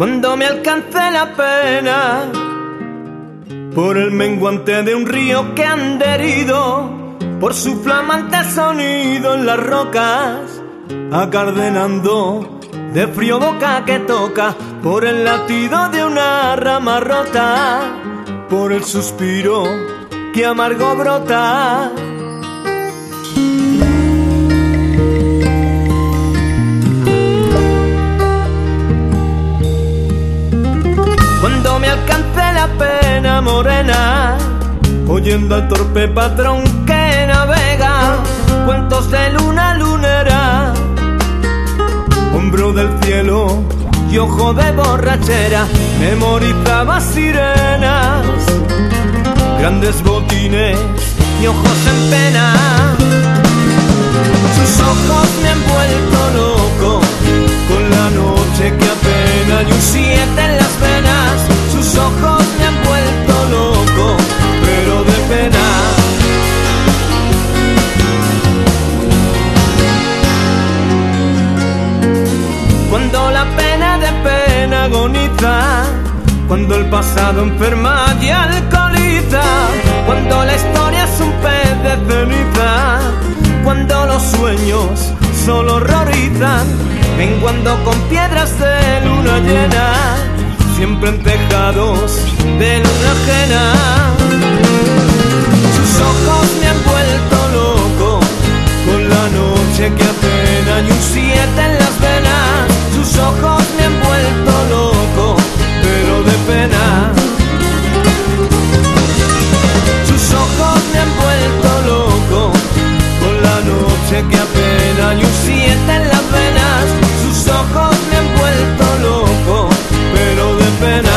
Cuando me alcance la pena por el menguante de un río que han herido, por su flamante sonido en las rocas, acardenando de frío boca que toca, por el latido de una rama rota, por el suspiro que amargo brota. Cuando me alcance la pena morena, oyendo al torpe patrón que navega, cuentos de luna lunera, hombro del cielo y ojo de borrachera, memorizaba sirenas, grandes botines y ojos en pena. Sus ojos me han vuelto loco con la noche que apena y un 7 en las venas. Sus ojos me han vuelto loco, pero de pena. Cuando la pena de pena agoniza, cuando el pasado enferma y alcoholiza, cuando la historia es un pez de ceniza, cuando los sueños solo horrorizan, menguando con piedras de luna llena, siempre en tejados de luna ajena. Sus ojos me han vuelto loco con la noche que apena y un 7 en las venas. Sus ojos me han vuelto loco, pero de pena. Sus ojos me han vuelto loco con la noche que apena y un 7 en las venas. Sus ojos me han vuelto loco, pero de pena.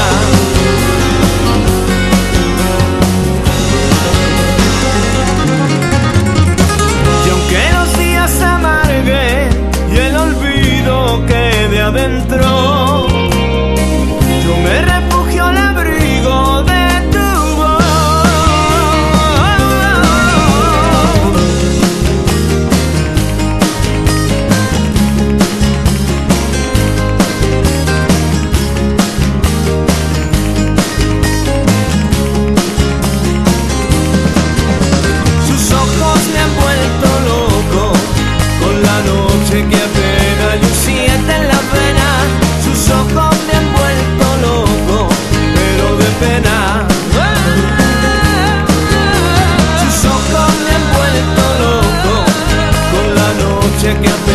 Y aunque los días amarguen y el olvido quede adentro, yo me refugio al abrigo de tu voz. Sus ojos me han vuelto loco con la noche que apena y un 7 en las venas. Sus ojos me han vuelto loco, pero de pena. Sus ojos me han vuelto loco con la noche que apena.